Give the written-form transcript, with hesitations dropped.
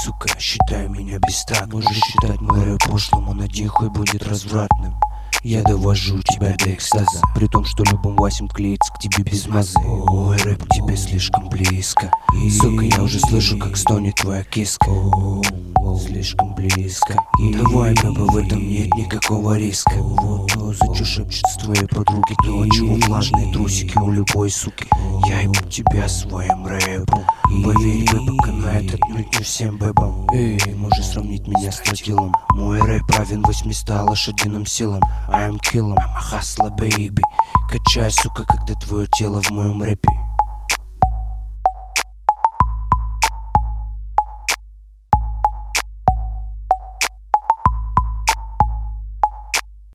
сука, считай меня бестак. Можешь считать мой рэп пошлым, он один хуй будет развратным. Я довожу тебя до экстаза, при том, что любым Васем клеится к тебе без мазы. Мой рэп к тебе слишком близко. Сука, я уже слышу, как стонет твоя киска. Слишком близко. Давай, баба, в этом нет никакого риска. Вот то, за чё шепчутся твои подруги, то, от чего влажные трусики у любой суки. Я ебу тебя своим рэпом. Поверь, бэба канает отнюдь не всем бэбам. Эй, можешь сравнить меня с тротилом. Мой рэп равен 800 лошадиным силам. I am kill'em, I'm a hustler, baby. Качай, сука, когда твое тело в моем рэпе.